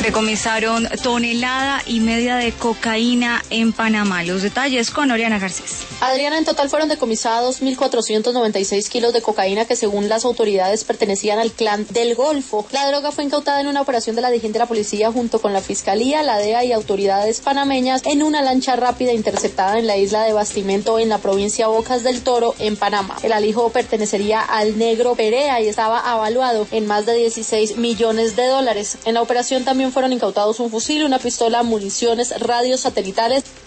Decomisaron 1,5 toneladas de cocaína en Panamá. Los detalles con Oriana Garcés. Adriana, en total fueron decomisados 1.496 kilos de cocaína que según las autoridades pertenecían al clan del Golfo. La droga fue incautada en una operación de la DIJÍN de la policía junto con la Fiscalía, la DEA y autoridades panameñas en una lancha rápida interceptada en la isla de Bastimento en la provincia Bocas del Toro en Panamá. El alijo pertenecería al Negro Perea y estaba avaluado en más de 16 millones de dólares. En la operación también fueron incautados un fusil, una pistola, municiones, radios satelitales